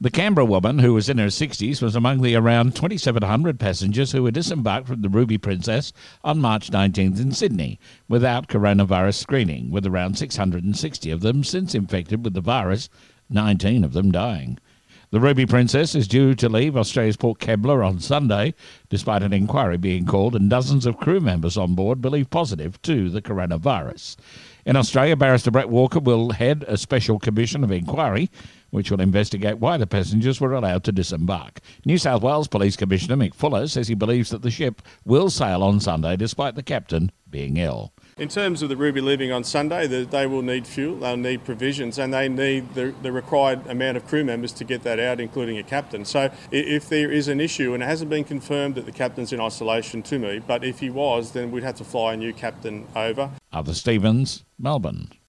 The Canberra woman, who was in her 60s, was among the around 2,700 passengers who were disembarked from the Ruby Princess on March 19th in Sydney without coronavirus screening, with around 660 of them since infected with the virus, 19 of them dying. The Ruby Princess is due to leave Australia's Port Kembla on Sunday, despite an inquiry being called and dozens of crew members on board believe positive to the coronavirus. In Australia, Barrister Brett Walker will head a special commission of inquiry which will investigate why the passengers were allowed to disembark. New South Wales Police Commissioner Mick Fuller says he believes that the ship will sail on Sunday despite the captain being ill. In terms of the Ruby leaving on Sunday, they will need fuel, they'll need provisions, and they need the required amount of crew members to get that out, including a captain. So if there is an issue, and it hasn't been confirmed that the captain's in isolation to me, but if he was, then we'd have to fly a new captain over. Arthur Stevens, Melbourne.